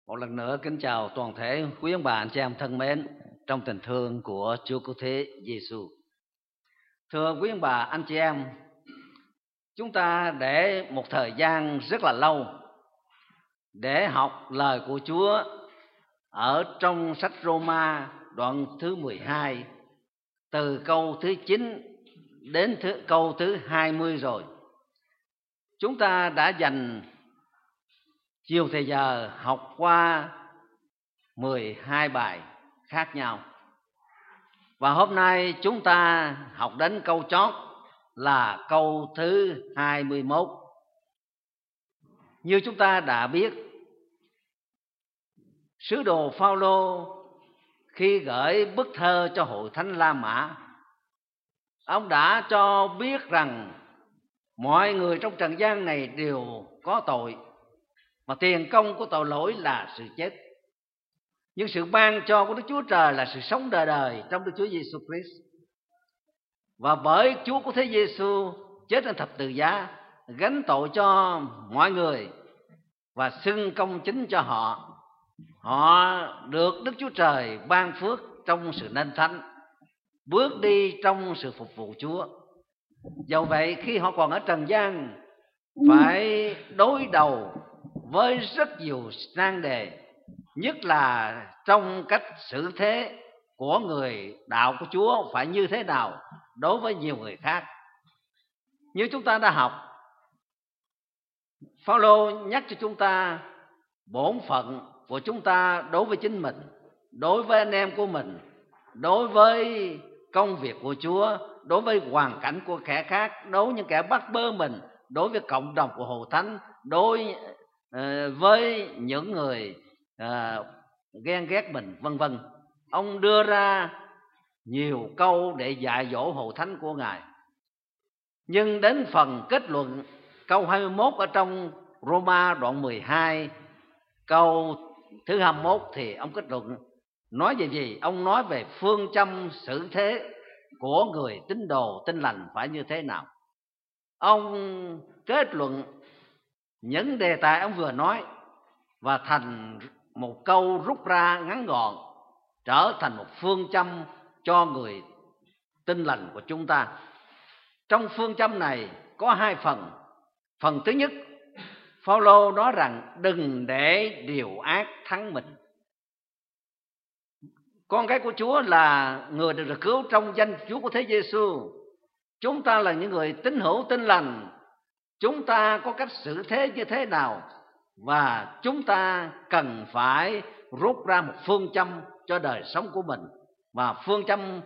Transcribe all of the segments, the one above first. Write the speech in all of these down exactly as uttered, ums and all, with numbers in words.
Một lần nữa kính chào toàn thể quý ông bà anh chị em thân mến trong tình thương của Chúa Cứu Thế Giêsu. Thưa quý ông bà anh chị em, chúng ta để một thời gian rất là lâu để học lời của Chúa ở trong sách Roma đoạn thứ mười hai, từ câu thứ chín đến thứ, câu thứ hai mươi rồi. Chúng ta đã dành nhiều thời giờ học qua mười hai bài khác nhau. Và hôm nay chúng ta học đến câu chót là câu thứ hai mươi mốt. Như chúng ta đã biết, sứ đồ Phao-lô khi gửi bức thơ cho hội thánh La Mã, ông đã cho biết rằng mọi người trong trần gian này đều có tội, và tiền công của tội lỗi là sự chết. Nhưng sự ban cho của Đức Chúa Trời là sự sống đời đời trong Đức Chúa Giêsu Christ. Và bởi Chúa của thế Giêsu chết trên thập tự giá, gánh tội cho mọi người và xưng công chính cho họ, họ được Đức Chúa Trời ban phước trong sự nên thánh, bước đi trong sự phục vụ Chúa. Dẫu vậy, khi họ còn ở trần gian, phải đối đầu với rất nhiều nan đề, nhất là trong cách xử thế của người đạo của Chúa phải như thế nào đối với nhiều người khác. Như chúng ta đã học, Phao-lô nhắc cho chúng ta bổn phận của chúng ta đối với chính mình, đối với anh em của mình, đối với công việc của Chúa, đối với hoàn cảnh của kẻ khác, đối với những kẻ bắt bớ mình, đối với cộng đồng của hội thánh, đối uh, với những người uh, ghen ghét mình, vân vân. Ông đưa ra nhiều câu để dạy dỗ hội thánh của Ngài. Nhưng đến phần kết luận câu hai mươi mốt ở trong Roma đoạn mười hai, câu thứ hai mươi mốt, thì ông kết luận nói về gì? Ông nói về phương châm xử thế của người tín đồ tin lành phải như thế nào. Ông kết luận những đề tài ông vừa nói và thành một câu rút ra ngắn gọn, trở thành một phương châm cho người tin lành của chúng ta. Trong phương châm này có hai phần. Phần thứ nhất, Phao-lô nói rằng đừng để điều ác thắng mình. Con cái của Chúa là người được cứu trong danh Chúa của thế Giêsu. Chúng ta là những người tín hữu tin lành. Chúng ta có cách xử thế như thế nào, và chúng ta cần phải rút ra một phương châm cho đời sống của mình. Và phương châm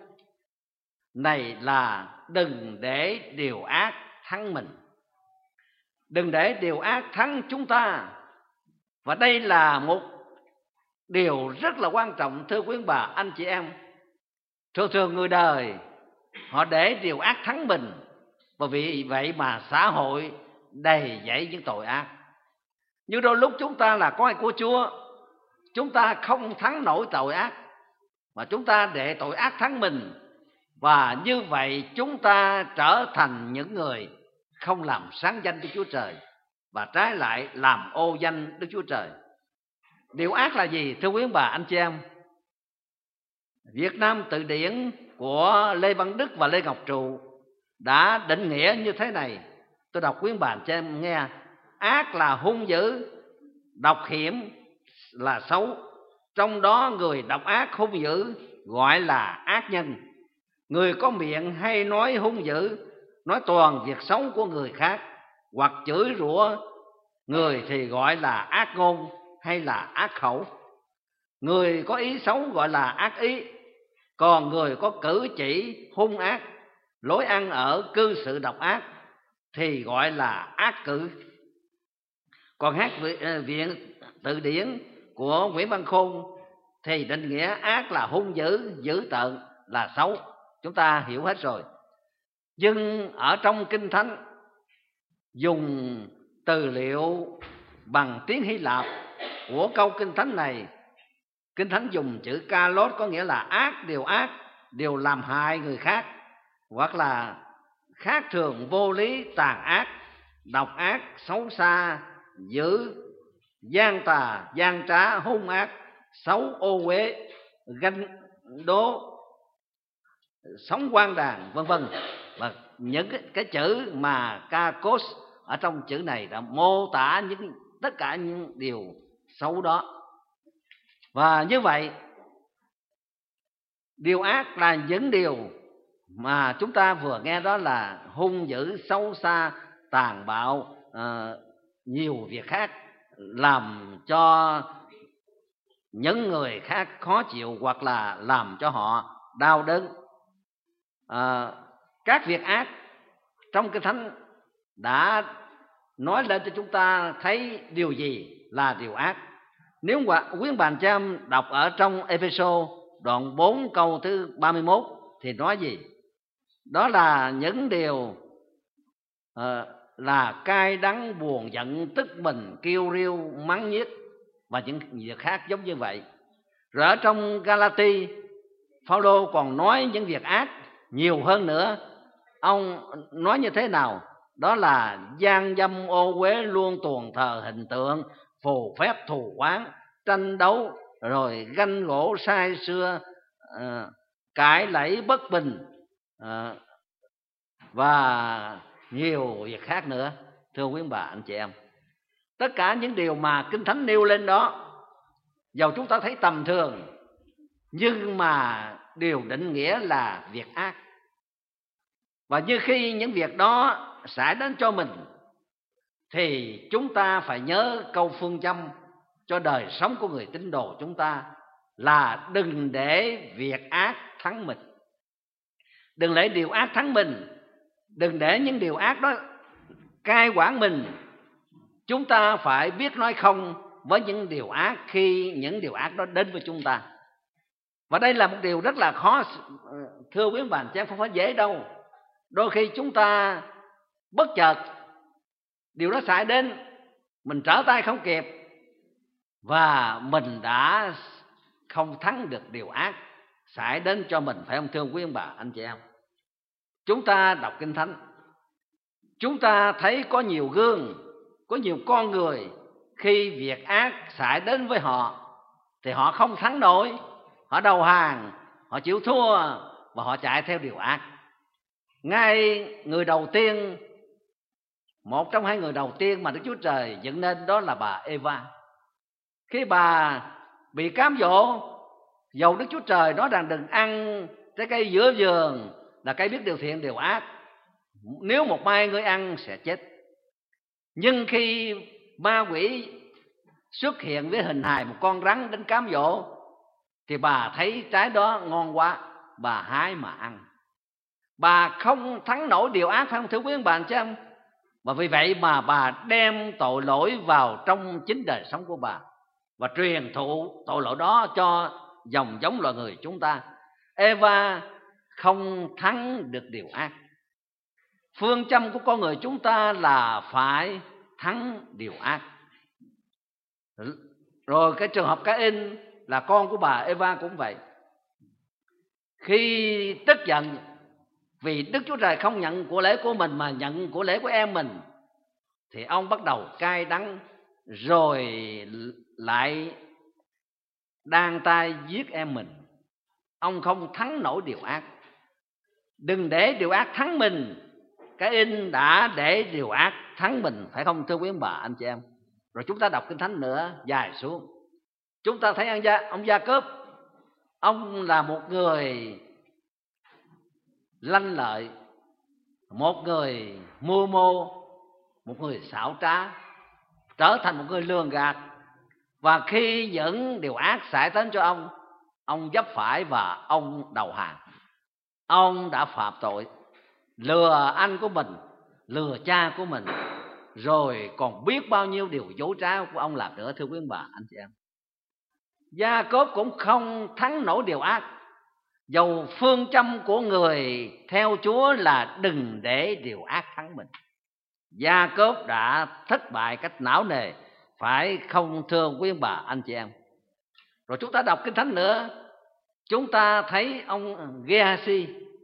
này là đừng để điều ác thắng mình. Đừng để điều ác thắng chúng ta. Và đây là một điều rất là quan trọng, thưa quý bà anh chị em. Thường thường người đời họ để điều ác thắng mình, và vì vậy mà xã hội đầy dẫy những tội ác. Nhưng đôi lúc chúng ta là con cái của Chúa, chúng ta không thắng nổi tội ác, mà chúng ta để tội ác thắng mình. Và như vậy chúng ta trở thành những người không làm sáng danh Đức Chúa Trời, và trái lại làm ô danh Đức Chúa Trời. Điều ác là gì, thưa quý bà anh chị em? Việt Nam Từ Điển của Lê Văn Đức và Lê Ngọc Trụ đã định nghĩa như thế này. Tôi đọc quý bà anh chị em nghe. Ác là hung dữ, độc hiểm là xấu. Trong đó người độc ác hung dữ gọi là ác nhân. Người có miệng hay nói hung dữ, nói toàn việc xấu của người khác, hoặc chửi rủa người thì gọi là ác ngôn hay là ác khẩu. Người có ý xấu gọi là ác ý, còn người có cử chỉ hung ác, lối ăn ở, cư xử độc ác thì gọi là ác cử. Còn hát viện Từ Điển của Nguyễn Văn Khôn thì định nghĩa ác là hung dữ, dữ tợn, là xấu. Chúng ta hiểu hết rồi. Nhưng ở trong Kinh Thánh dùng từ liệu bằng tiếng Hy Lạp của câu Kinh Thánh này, Kinh Thánh dùng chữ kalos, có nghĩa là ác, điều ác, điều làm hại người khác, hoặc là khác thường, vô lý, tàn ác, độc ác, xấu xa, dữ, gian tà, gian trá, hung ác, xấu, ô uế, ganh đố, sống quan đàn, vân vân. Và những cái, cái chữ mà kakos ở trong chữ này đã mô tả những tất cả những điều xấu đó. Và như vậy, điều ác là những điều mà chúng ta vừa nghe, đó là hung dữ, xấu xa, tàn bạo, à, nhiều việc khác làm cho những người khác khó chịu hoặc là làm cho họ đau đớn. À, các việc ác trong Kinh Thánh đã nói lên cho chúng ta thấy điều gì là điều ác. Nếu quý bà chị em đọc ở trong Ê-phê-sô đoạn bốn câu thứ ba mươi mốt thì nói gì? Đó là những điều uh, là cay đắng, buồn giận, tức mình, kêu riêu, mắng nhiếc và những việc khác giống như vậy. Rồi ở trong Ga-la-ti, Phao-lô còn nói những việc ác nhiều hơn nữa. Ông nói như thế nào? Đó là gian dâm, ô uế, luôn tuồng thờ hình tượng, phù phép, thù oán, tranh đấu, rồi ganh gỗ, sai xưa, uh, cãi lẫy, bất bình, uh, và nhiều việc khác nữa. Thưa quý bà anh chị em, tất cả những điều mà Kinh Thánh nêu lên đó, dầu chúng ta thấy tầm thường, nhưng mà đều định nghĩa là việc ác. Và như khi những việc đó xảy đến cho mình, thì chúng ta phải nhớ câu phương châm cho đời sống của người tín đồ chúng ta là đừng để việc ác thắng mình. Đừng để điều ác thắng mình. Đừng để những điều ác đó cai quản mình. Chúng ta phải biết nói không với những điều ác khi những điều ác đó đến với chúng ta. Và đây là một điều rất là khó, thưa quý bạn, chứ không phải dễ đâu. Đôi khi chúng ta bất chợt điều đó xảy đến, mình trở tay không kịp, và mình đã không thắng được điều ác xảy đến cho mình, phải không thưa quý bà anh chị em? Chúng ta đọc Kinh Thánh, chúng ta thấy có nhiều gương, có nhiều con người khi việc ác xảy đến với họ thì họ không thắng nổi, họ đầu hàng, họ chịu thua và họ chạy theo điều ác. Ngay người đầu tiên, một trong hai người đầu tiên mà Đức Chúa Trời dựng nên, đó là bà Eva. Khi bà bị cám dỗ, dầu Đức Chúa Trời nói rằng đừng ăn trái cây giữa vườn là cây biết điều thiện điều ác, nếu một mai ngươi ăn sẽ chết. Nhưng khi ma quỷ xuất hiện với hình hài một con rắn đến cám dỗ, thì bà thấy trái đó ngon quá, bà hái mà ăn. Bà không thắng nổi điều ác, phải không thưa quý bạn chứ không? Và vì vậy mà bà đem tội lỗi vào trong chính đời sống của bà và truyền thụ tội lỗi đó cho dòng giống loài người chúng ta. Eva không thắng được điều ác. Phương châm của con người chúng ta là phải thắng điều ác. Rồi cái trường hợp Ca-in là con của bà Eva cũng vậy. Khi tức giận vì Đức Chúa Trời không nhận của lễ của mình mà nhận của lễ của em mình, thì ông bắt đầu cay đắng, rồi lại đan tay giết em mình. Ông không thắng nổi điều ác. Đừng để điều ác thắng mình. Ca-in đã để điều ác thắng mình, phải không thưa quý bà anh chị em? Rồi chúng ta đọc Kinh Thánh nữa, dài xuống, chúng ta thấy ông Gia, ông Gia-cốp, ông là một người lanh lợi, một người mưu mô, một người xảo trá, trở thành một người lường gạt. Và khi những điều ác xảy đến cho ông, ông vấp phải và ông đầu hàng. Ông đã phạm tội, lừa anh của mình, lừa cha của mình, rồi còn biết bao nhiêu điều dối trá của ông làm nữa, thưa quý bà anh chị em. Gia-cốp cũng không thắng nổi điều ác, dầu phương châm của người theo Chúa là đừng để điều ác thắng mình. Gia-cốp đã thất bại cách não nề, phải không thưa quý bà anh chị em? Rồi chúng ta đọc Kinh Thánh nữa, chúng ta thấy ông Gê-ha-si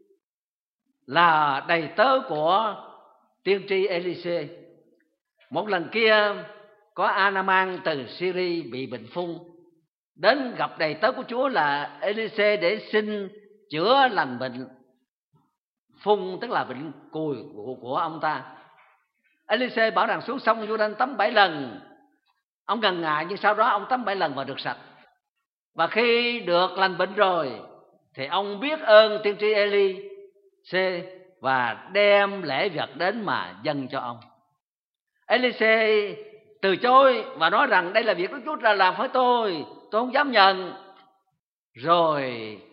là đầy tớ của tiên tri Ê-li-xê. Một lần kia có Naaman từ Syria bị bệnh phung, đến gặp đầy tớ của Chúa là Ê-li-xê để xin chữa lành bệnh phung, tức là bệnh cùi của, của ông ta. Ê-li-xê bảo rằng xuống sông Giô-đanh tắm bảy lần. Ông ngần ngại nhưng sau đó ông tắm bảy lần và được sạch. Và khi được lành bệnh rồi thì ông biết ơn tiên tri Ê-li-xê và đem lễ vật đến mà dâng cho ông. Ê-li-xê từ chối và nói rằng đây là việc Đức Chúa Trời làm với tôi, tôi không dám nhận. Rồi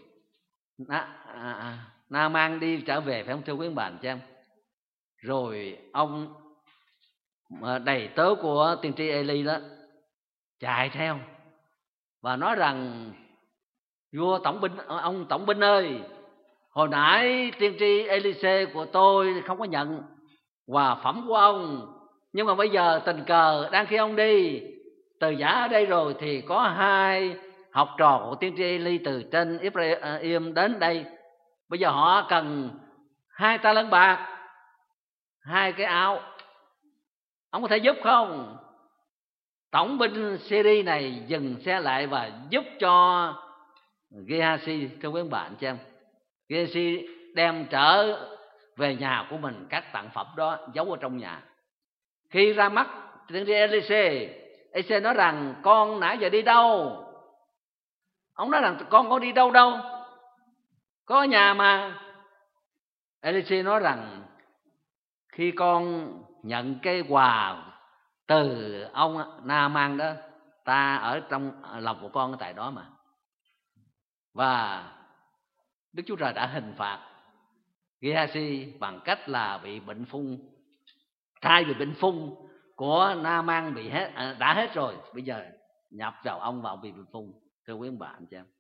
Na-man đi trở về, phải không thưa quý bà anh chị em? Rồi ông đầy tớ của tiên tri Ê-li đó chạy theo và nói rằng vua tổng binh, ông tổng binh ơi, hồi nãy tiên tri Ê-li-xê của tôi không có nhận quà phẩm của ông, nhưng mà bây giờ tình cờ đang khi ông đi từ giả ở đây rồi thì có hai học trò của tiên tri Ê-li từ trên Ephraim đến đây. Bây giờ họ cần hai ta lân bạc, hai cái áo, ông có thể giúp không? Tổng binh Syria này dừng xe lại và giúp cho Gehazi, thưa quý bạn anh chị em. Gehazi đem trở về nhà của mình các tặng phẩm đó, giấu ở trong nhà. Khi ra mắt tiên tri Ê-li-xê, Ê-li-xê nói rằng con nãy giờ đi đâu? Ông nói rằng con có đi đâu đâu, có nhà mà. Ê-li-xê nói rằng khi con nhận cái quà từ ông Na-man đó, ta ở trong lòng của con ở tại đó mà. Và Đức Chúa Trời đã hình phạt Gehazi bằng cách là bị bệnh phung. Thay vì bệnh phung của Na-man bị hết, đã hết rồi, bây giờ nhập vào ông và ông bị bệnh phung. Thưa quý bạn anh chị em,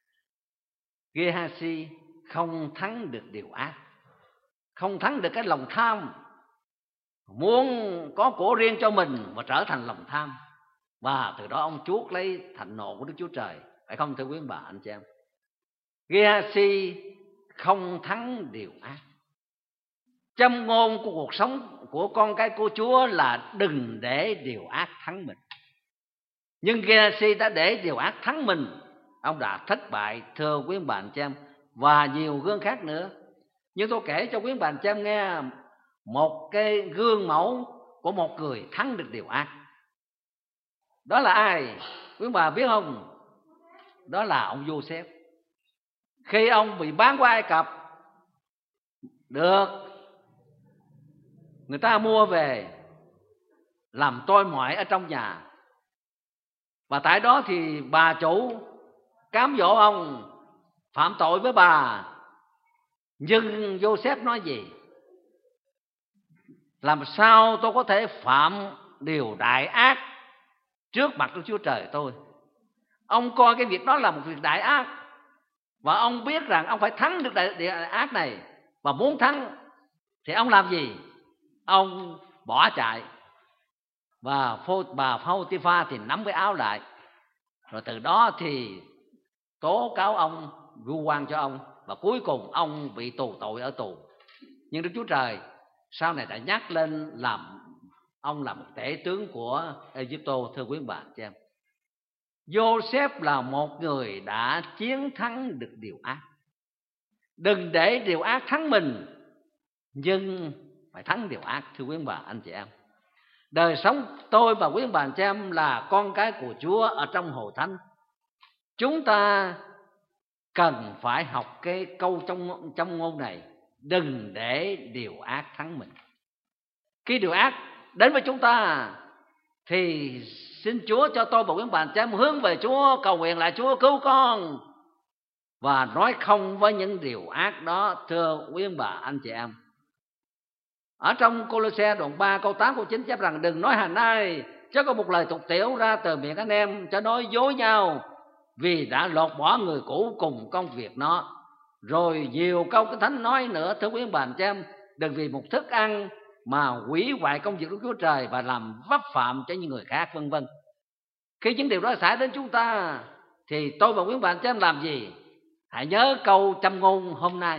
Gehazi không thắng được điều ác, không thắng được cái lòng tham, muốn có của riêng cho mình và trở thành lòng tham, và từ đó ông chuốc lấy thạnh nộ của Đức Chúa Trời, phải không thưa quý bà anh chị em? Gehazi không thắng điều ác. Châm ngôn của cuộc sống của con cái của Chúa là đừng để điều ác thắng mình. Nhưng Gehazi đã để điều ác thắng mình, ông đã thất bại, thưa quý bà anh chị em, và nhiều gương khác nữa. Nhưng tôi kể cho quý bà anh chị em nghe một cái gương mẫu của một người thắng được điều ác. Đó là ai? Quý bà biết không? Đó là ông Giô-xép. Khi ông bị bán qua Ai Cập, được người ta mua về làm tôi mọi ở trong nhà, và tại đó thì bà chủ cám dỗ ông phạm tội với bà. Nhưng Giô-xép nói gì? Làm sao tôi có thể phạm điều đại ác trước mặt Đức Chúa Trời tôi? Ông coi cái việc đó là một việc đại ác, và ông biết rằng ông phải thắng được đại, đại ác này. Và muốn thắng thì ông làm gì? Ông bỏ chạy, và bà Phô-ti-pha thì nắm cái áo lại, rồi từ đó thì tố cáo ông, vu oan cho ông, và cuối cùng ông bị tù tội ở tù. Nhưng Đức Chúa Trời sau này đã nhắc lên làm ông là một tể tướng của Ai-cập, thưa quý bà chị em. Giô-xép là một người đã chiến thắng được điều ác. Đừng để điều ác thắng mình, nhưng phải thắng điều ác, thưa quý bà anh chị em. Đời sống tôi và quý bà anh chị em là con cái của Chúa ở trong hội thánh, chúng ta cần phải học cái câu trong, trong ngôn này: đừng để điều ác thắng mình. Khi điều ác đến với chúng ta thì xin Chúa cho tôi và quý bà anh chị em hướng về Chúa, cầu nguyện lại Chúa cứu con, và nói không với những điều ác đó, thưa quý bà anh chị em. Ở trong Cô-lô-se đoạn ba câu tám câu chín chép rằng: đừng nói hàng nay, chớ có một lời tục tiểu ra từ miệng anh em, chớ nói dối nhau, vì đã lột bỏ người cũ cùng công việc nó. Rồi nhiều câu Kinh Thánh nói nữa, thưa quý bà anh chị em: đừng vì một thức ăn mà hủy hoại công việc của Chúa Trời và làm vấp phạm cho những người khác, vân vân. Khi những điều đó xảy đến chúng ta thì tôi và quý bà anh chị em làm gì? Hãy nhớ câu châm ngôn hôm nay: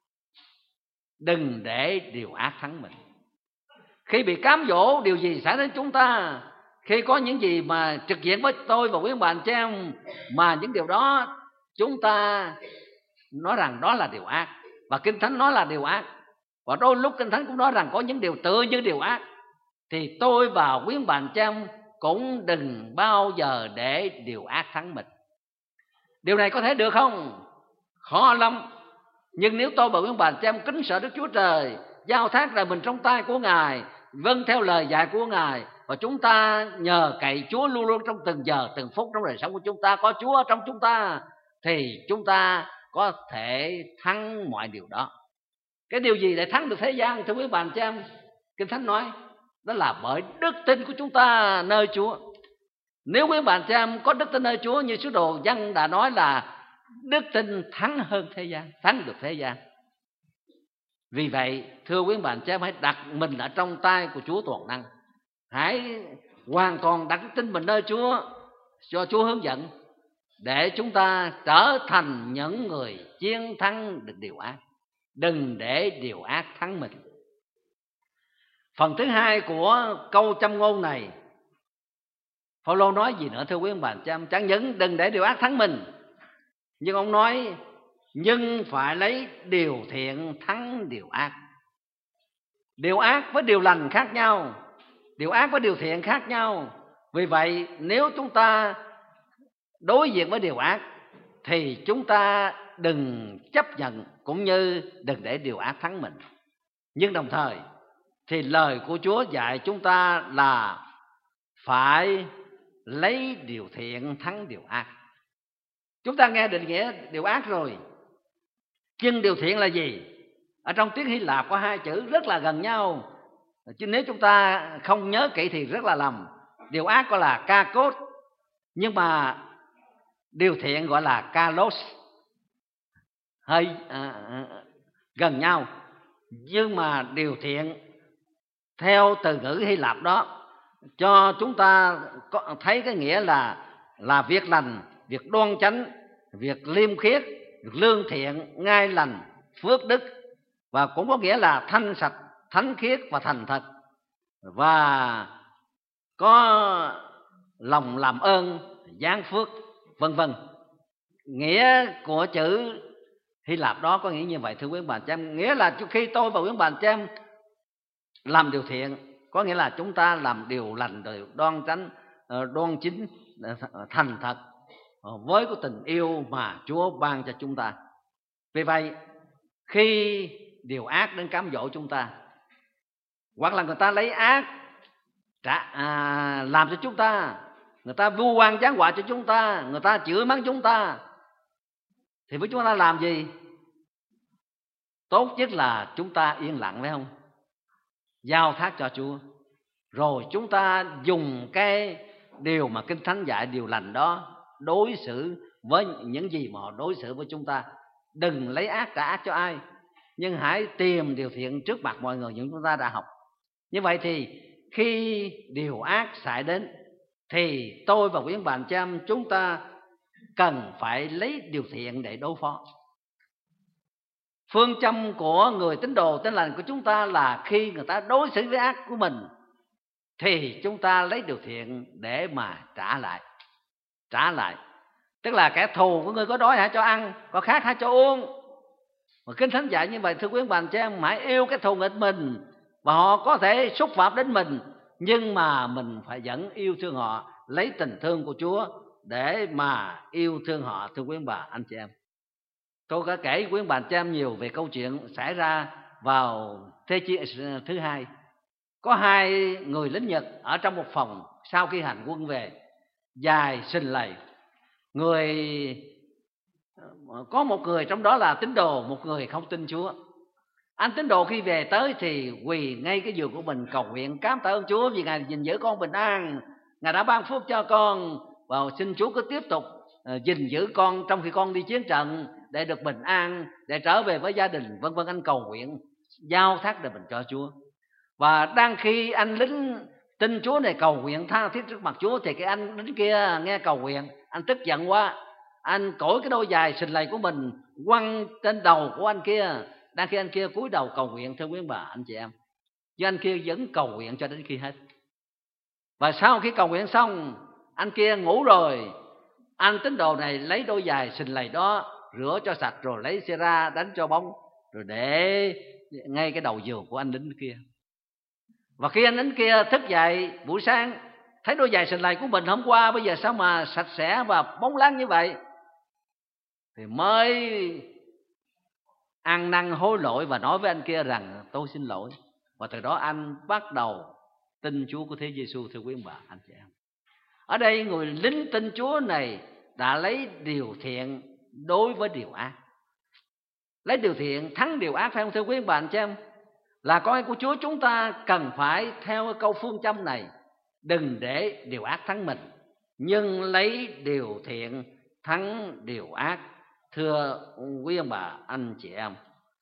đừng để điều ác thắng mình. Khi bị cám dỗ điều gì xảy đến chúng ta, Khi có những gì mà trực diện với tôi và quý ông bà anh chị em, mà những điều đó chúng ta nói rằng đó là điều ác, và Kinh Thánh nói là điều ác, và đôi lúc Kinh Thánh cũng nói rằng có những điều tựa như điều ác, thì tôi và quý ông bà anh chị em cũng đừng bao giờ để điều ác thắng mình. Điều này có thể được không? Khó lắm. Nhưng nếu tôi và quý ông bà anh chị em kính sợ Đức Chúa Trời, giao thác đời mình trong tay của Ngài, vâng theo lời dạy của Ngài, và chúng ta nhờ cậy Chúa luôn luôn trong từng giờ từng phút trong đời sống của chúng ta, có Chúa ở trong chúng ta, thì chúng ta có thể thắng mọi điều đó. Cái điều gì để thắng được thế gian, thưa quý bà anh chị em? Kinh Thánh nói đó là bởi đức tin của chúng ta nơi Chúa. Nếu quý bà anh chị em có đức tin nơi Chúa, như sứ đồ Giăng đã nói là đức tin thắng hơn thế gian, thắng được thế gian. Vì vậy thưa quý bà anh chị em, hãy đặt mình ở trong tay của Chúa toàn năng. Hãy hoàn toàn đặt tin mình nơi Chúa, cho Chúa hướng dẫn, để chúng ta trở thành những người chiến thắng được điều ác. Đừng để điều ác thắng mình. Phần thứ hai của câu châm ngôn này, Phao-lô nói gì nữa thưa quý ông bà anh chị em? Chẳng những đừng để điều ác thắng mình, nhưng ông nói nhưng phải lấy điều thiện thắng điều ác. Điều ác với điều lành khác nhau, điều ác với điều thiện khác nhau. Vì vậy nếu chúng ta đối diện với điều ác thì chúng ta đừng chấp nhận, cũng như đừng để điều ác thắng mình. Nhưng đồng thời thì lời của Chúa dạy chúng ta là phải lấy điều thiện thắng điều ác. Chúng ta nghe định nghĩa điều ác rồi, nhưng điều thiện là gì? Ở trong tiếng Hy Lạp có hai chữ rất là gần nhau, chứ nếu chúng ta không nhớ kỹ thì rất là lầm. Điều ác gọi là kakos, nhưng mà điều thiện gọi là kalos, hơi à, à, gần nhau. Nhưng mà điều thiện theo từ ngữ Hy Lạp đó cho chúng ta có thấy cái nghĩa là là việc lành, việc đoan chánh, việc liêm khiết, việc lương thiện, ngay lành, phước đức, và cũng có nghĩa là thanh sạch, thánh khiết và thành thật, và có lòng làm ơn, giáng phước, vân vân. Nghĩa của chữ Hy Lạp đó có nghĩa như vậy thưa quý bà chị em. Nghĩa là khi tôi và quý bà chị em làm điều thiện, có nghĩa là chúng ta làm điều lành, điều đoan chánh, đoan chính, thành thật, với cái tình yêu mà Chúa ban cho chúng ta. Vì vậy khi điều ác đến cám dỗ chúng ta, hoặc là người ta lấy ác trả, à, làm cho chúng ta, người ta vu oan giáng họa cho chúng ta, người ta chửi mắng chúng ta, thì với chúng ta làm gì? Tốt nhất là chúng ta yên lặng, phải không? Giao thác cho Chúa, rồi chúng ta dùng cái điều mà Kinh Thánh dạy, điều lành đó, đối xử với những gì mà họ đối xử với chúng ta. Đừng lấy ác trả ác cho ai, nhưng hãy tìm điều thiện trước mặt mọi người những chúng ta đã học. Như vậy thì khi điều ác xảy đến thì tôi và quý ông bà anh chị em chúng ta cần phải lấy điều thiện để đối phó. Phương châm của người tín đồ tin lành của chúng ta là khi người ta đối xử với ác của mình thì chúng ta lấy điều thiện để mà trả lại. Trả lại tức là kẻ thù của người có đói hãy cho ăn, có khát hãy cho uống. Mà Kinh Thánh dạy như vậy thưa quý ông bà anh chị em, hãy yêu cái thù nghịch mình, và họ có thể xúc phạm đến mình, nhưng mà mình phải vẫn yêu thương họ, lấy tình thương của Chúa để mà yêu thương họ thưa quý ông bà anh chị em. Tôi đã kể quý ông bà anh chị em nhiều về câu chuyện xảy ra vào thế chiến thứ hai. Có hai người lính Nhật ở trong một phòng sau khi hành quân về, dài sình lầy. Người có một người trong đó là tín đồ, một người không tin Chúa. Anh tín đồ khi về tới thì quỳ ngay cái giường của mình cầu nguyện cám tạ ơn Chúa vì Ngài gìn giữ con bình an, Ngài đã ban phước cho con, và xin Chúa cứ tiếp tục gìn giữ con trong khi con đi chiến trận để được bình an, để trở về với gia đình, vân vân. Anh cầu nguyện giao thác đời mình cho Chúa. Và đang khi anh lính tin Chúa này cầu nguyện tha thiết trước mặt Chúa, thì cái anh lính kia nghe cầu nguyện, anh tức giận quá, anh cởi cái đôi giày sình lầy của mình quăng trên đầu của anh kia. Đang khi anh kia cúi đầu cầu nguyện thưa quý bà anh chị em, chứ anh kia vẫn cầu nguyện cho đến khi hết. Và sau khi cầu nguyện xong, anh kia ngủ rồi, anh tín đồ này lấy đôi giày xình lầy đó, rửa cho sạch rồi lấy xe ra đánh cho bóng, rồi để ngay cái đầu giường của anh lính kia. Và khi anh lính kia thức dậy buổi sáng, thấy đôi giày xình lầy của mình hôm qua bây giờ sao mà sạch sẽ và bóng láng như vậy, thì mới ăn năn hối lỗi và nói với anh kia rằng tôi xin lỗi. Và từ đó anh bắt đầu tin Chúa của Thế Giêsu, thưa quý ông bà anh chị em. Ở đây người lính tin Chúa này đã lấy điều thiện đối với điều ác, lấy điều thiện thắng điều ác, phải không thưa quý ông bà anh chị em? Là con em của Chúa, chúng ta cần phải theo câu phương châm này: đừng để điều ác thắng mình, nhưng lấy điều thiện thắng điều ác, thưa quý ông bà anh chị em.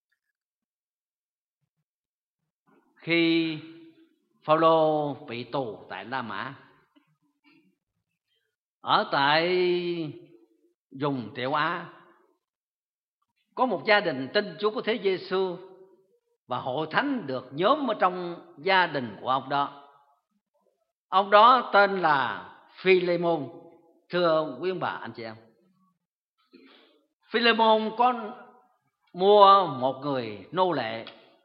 Khi Phao-lô bị tù tại La Mã, ở tại vùng Tiểu Á, có một gia đình tin Chúa của Thế Giêsu và hội thánh được nhóm ở trong gia đình của ông đó. Ông đó tên là Phi-lê-môn, thưa quý ông bà anh chị em. Phi-lê-môn có mua một người nô lệ,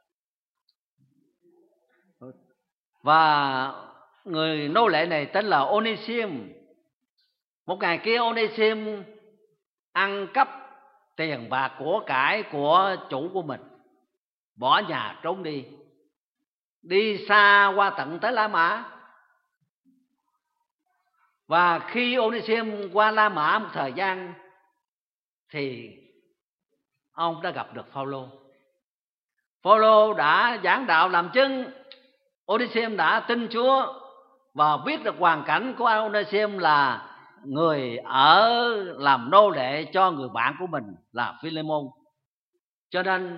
và người nô lệ này tên là Ô-nê-sim. Một ngày kia Ô-nê-sim ăn cắp tiền bạc của cải của chủ của mình, bỏ nhà trốn đi, đi xa qua tận tới La Mã. Và khi Ô-nê-sim qua La Mã một thời gian thì ông đã gặp được Phao-lô. Phao-lô đã giảng đạo làm chứng, Ô-nê-sim đã tin Chúa và biết được hoàn cảnh của Ô-nê-sim là người ở làm nô lệ cho người bạn của mình là Phi-lê-môn. Cho nên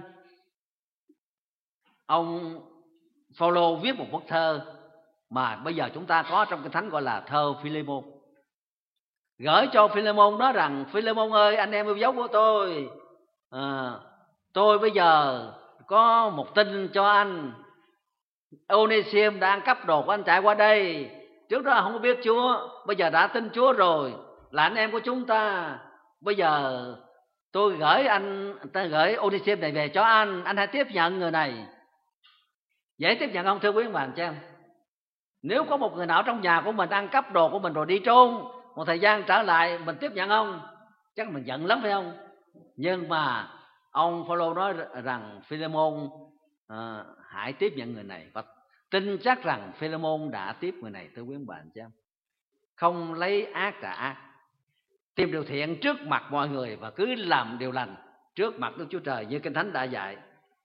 ông Phao-lô viết một bức thơ mà bây giờ chúng ta có trong Kinh Thánh, gọi là thơ Phi-lê-môn, gửi cho Phi-lê-môn nói rằng: Phi-lê-môn ơi, anh em yêu dấu của tôi, à, tôi bây giờ có một tin cho anh. Ô-nê-sim đã ăn cắp đồ của anh chạy qua đây, trước đó không có biết Chúa, bây giờ đã tin Chúa rồi, là anh em của chúng ta. Bây giờ tôi gửi anh, ta gửi Ô-nê-sim này về cho anh, anh hãy tiếp nhận người này. Dễ tiếp nhận không thưa quý ông bà anh chị em? Nếu có một người nào trong nhà của mình ăn cắp đồ của mình rồi đi trốn, một thời gian trở lại, mình tiếp nhận không? Chắc mình giận lắm phải không? Nhưng mà ông Phao-lô nói rằng Phi-lê-môn à, hãy tiếp nhận người này, và tin chắc rằng Phi-lê-môn đã tiếp người này, thưa quý ông bà anh chị em. Không lấy ác trả ác, tìm điều thiện trước mặt mọi người và cứ làm điều lành trước mặt Đức Chúa Trời như Kinh Thánh đã dạy.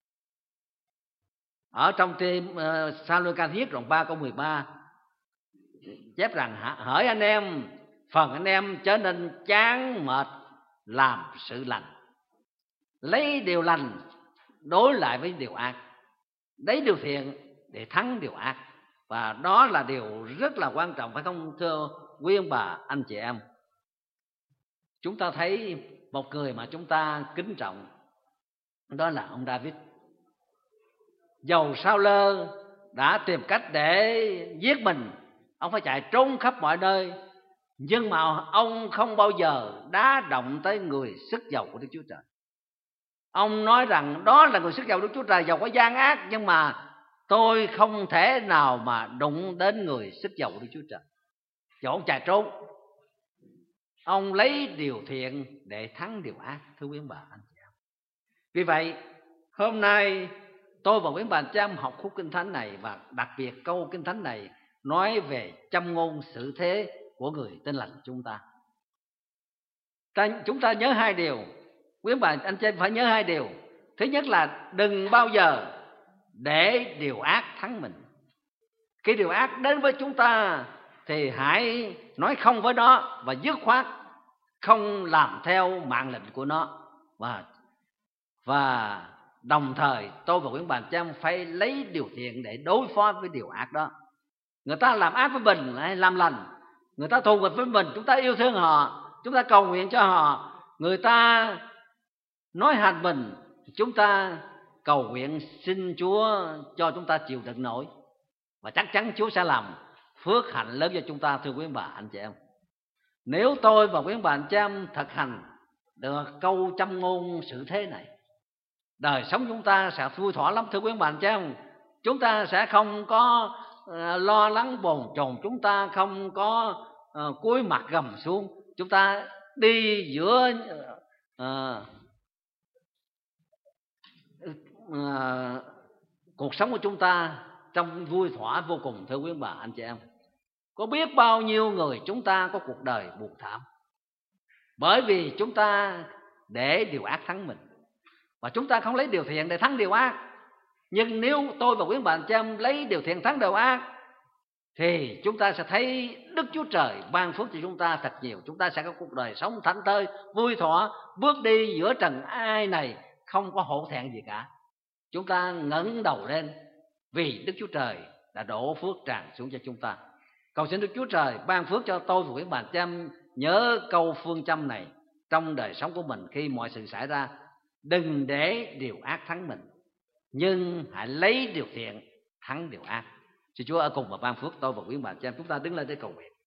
Ở trong tim uh, Sa-lô-ca viết đoạn ba câu mười ba chép rằng: hỡi anh em, phần anh em trở nên chán mệt làm sự lành, lấy điều lành đối lại với điều ác, lấy điều thiện để thắng điều ác. Và đó là điều rất là quan trọng, phải không thưa quý ông bà anh chị em? Chúng ta thấy một người mà chúng ta kính trọng, đó là ông David. Dầu Sa-lơ đã tìm cách để giết mình, ông phải chạy trốn khắp mọi nơi, nhưng mà ông không bao giờ đá động tới người sức dầu của Đức Chúa Trời. Ông nói rằng đó là người sức dầu Đức Chúa Trời, dầu có gian ác, nhưng mà tôi không thể nào mà đụng đến người sức dầu của Đức Chúa Trời. Dầu ông chạy trốn, ông lấy điều thiện để thắng điều ác, thưa quý ông bà anh chị em. Vì vậy hôm nay tôi và quý ông bà anh chị em học khúc Kinh Thánh này, và đặc biệt câu Kinh Thánh này nói về châm ngôn xử thế của người Tin Lành chúng ta. ta chúng ta nhớ hai điều, quý ông bà anh chị em phải nhớ hai điều. Thứ nhất là đừng bao giờ để điều ác thắng mình. Khi điều ác đến với chúng ta thì hãy nói không với nó và dứt khoát không làm theo mạng lệnh của nó. Và và đồng thời tôi và quý bạn chị em phải lấy điều thiện để đối phó với điều ác đó. Người ta làm ác với mình hãy làm lành, người ta thù nghịch với mình chúng ta yêu thương họ, chúng ta cầu nguyện cho họ. Người ta nói hành mình, chúng ta cầu nguyện xin Chúa cho chúng ta chịu đựng nổi, và chắc chắn Chúa sẽ làm phước hạnh lớn cho chúng ta, thưa quý bà anh chị em. Nếu tôi và quý bà anh chị em thực hành được câu châm ngôn sự thế này, đời sống chúng ta sẽ vui thỏa lắm, thưa quý bà anh chị em. Chúng ta sẽ không có uh, lo lắng bồn chồn, chúng ta không có uh, cúi mặt gầm xuống. Chúng ta đi giữa uh, uh, cuộc sống của chúng ta trong vui thỏa vô cùng, thưa quý bà anh chị em. Có biết bao nhiêu người chúng ta có cuộc đời buồn thảm, bởi vì chúng ta để điều ác thắng mình, và chúng ta không lấy điều thiện để thắng điều ác. Nhưng nếu tôi và quý bà anh chị em lấy điều thiện thắng điều ác, thì chúng ta sẽ thấy Đức Chúa Trời ban phước cho chúng ta thật nhiều. Chúng ta sẽ có cuộc đời sống thảnh thơi, vui thỏa, bước đi giữa trần ai này không có hổ thẹn gì cả. Chúng ta ngẩng đầu lên vì Đức Chúa Trời đã đổ phước tràn xuống cho chúng ta. Cầu xin Đức Chúa Trời ban phước cho tôi và quý bà anh chị em nhớ câu phương châm này trong đời sống của mình. Khi mọi sự xảy ra, đừng để điều ác thắng mình, nhưng hãy lấy điều thiện thắng điều ác. Xin Chúa ở cùng và ban phước tôi và quý bà anh chị em. Chúng ta đứng lên để cầu nguyện.